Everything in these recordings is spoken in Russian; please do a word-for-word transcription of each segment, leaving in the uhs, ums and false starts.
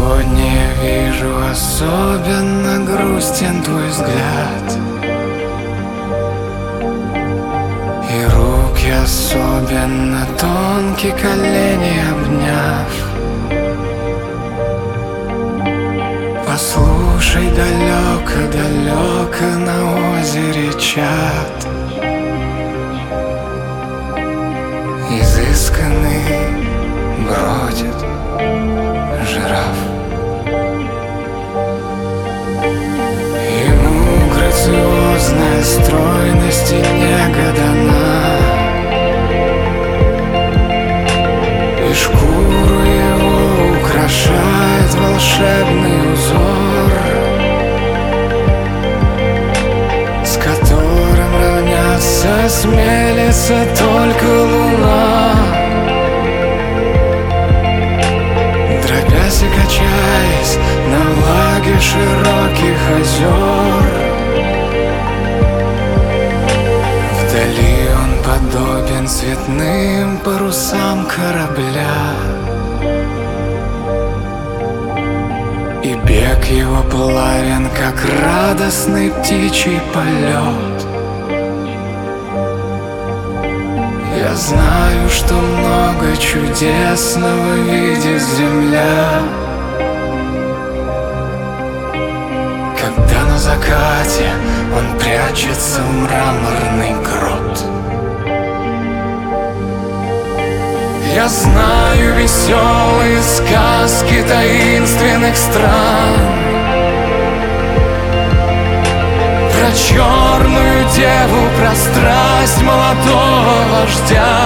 Сегодня я вижу, особенно грустен твой взгляд, и руки особенно тонкие, колени обняв. Послушай, далеко-далеко на озере чат, изысканный бродит жираф. Ему грациозная стройность и нега дана, и шкуру его украшает волшебный узор, с которым равняться смелится только луна. Дробясь и качаясь на влаге широких озер, вдали он подобен цветным парусам корабля, и бег его плавен, как радостный птичий полет. Я знаю, что много чудесного видит земля, когда на закате он прячется в мраморный грот. Я знаю веселые сказки таинственных стран, про черную деву, про страсть молодого вождя.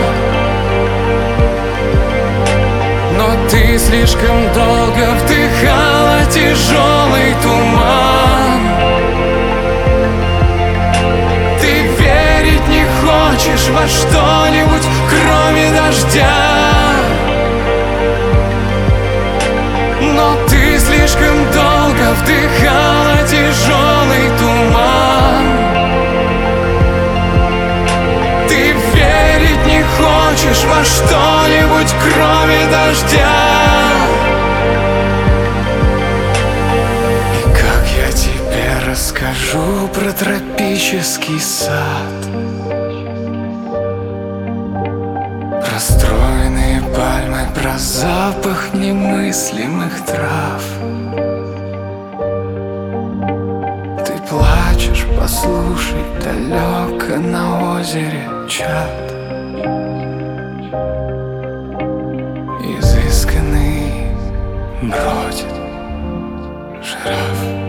Но ты слишком долго вдыхала тяжелый туман. Ты верить не хочешь во что-нибудь, кроме дождя. Но ты слишком долго вдыхала тяжелый туман. Ты верить не хочешь во что-нибудь, кроме дождя. И как я тебе расскажу про тропический сад, про стройные пальмы, про запах немыслимых трав. Ты плачешь, послушай, далеко на озере чат, изысканный бродит жираф.